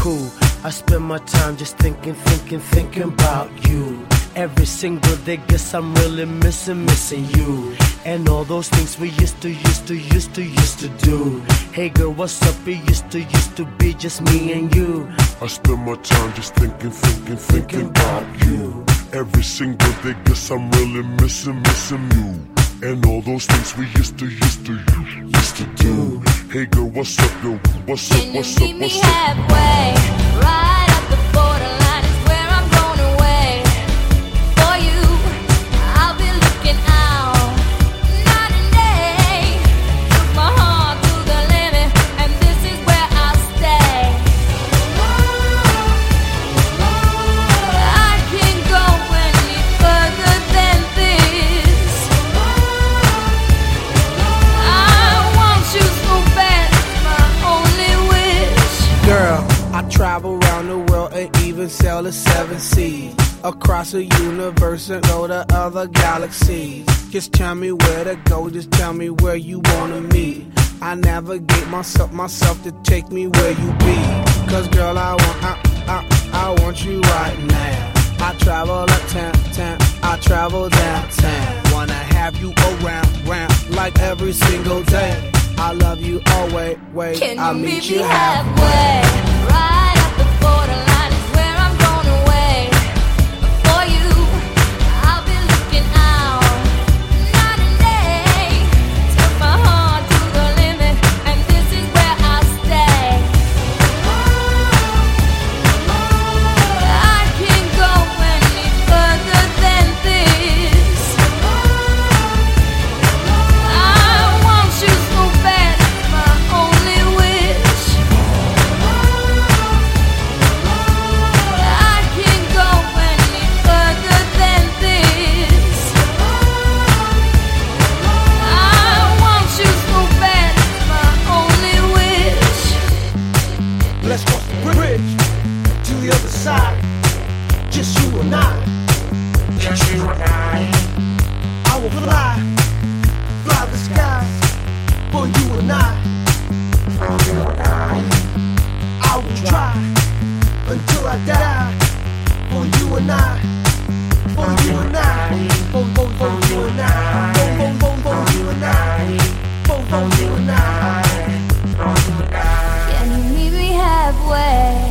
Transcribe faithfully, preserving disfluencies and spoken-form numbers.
cool. I spend my time just thinking, thinking, thinking about you. Every single day, guess I'm really missing, missing you. And all those things we used to, used to, used to, used to do. Hey girl, what's up? It used to, used to be just me and you. I spend my time just thinking, thinking, thinking about you. Every single day, guess I'm really missing, missing you. And all those things we used to, used to, used to do. Hey girl, what's up, yo? What's up, what's up, what's up? Can you meet me halfway? Right up the borderline is where I'm going away. For you, I'll be looking out night and day. Took my heart to the limit, and this is where I'll stay. I can't go any further than this. I want you so bad, it's my only wish. Girl, I travel around the world and even sail the seven seas. Across the universe and go to other galaxies. Just tell me where to go, just tell me where you wanna meet. I navigate myself, myself to take me where you be. Cause girl, I want, I, I, I want you right now. I travel uptown, town, I travel downtown. Wanna have you around, round, like every single day. I love you always, wait, Can I'll you meet meet you me halfway. halfway? Right up the borderline is where I'm going away. For you, I'll be looking out night and day. Took my heart to the limit, and this is where I'll stay. I can't go any further than this. I want you so bad, it's my only wish. I can't go any further than this. I want you so bad, it's my only wish. Let's cross the bridge to the other side. Just you and I. Just you and I. I will fly, fly the skies for you and I. For you and I. I will try until I die for you and I. For you and I. For, for, for you and I. For, for, for, for you and I. For, for you and I. For you and I. Can you meet me halfway?